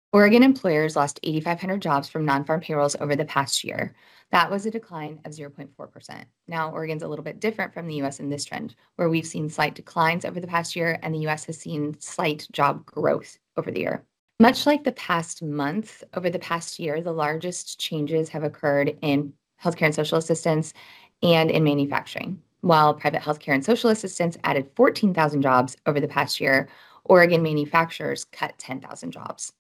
Oregon employers lost 8,500 jobs from non-farm payrolls over the past year. That was a decline of 0.4%. Now, Oregon's a little bit different from the US in this trend, where we've seen slight declines over the past year, and the US has seen slight job growth over the year. Much like the past month, over the past year, the largest changes have occurred in healthcare and social assistance and in manufacturing. While private healthcare and social assistance added 14,000 jobs over the past year, Oregon manufacturers cut 10,000 jobs.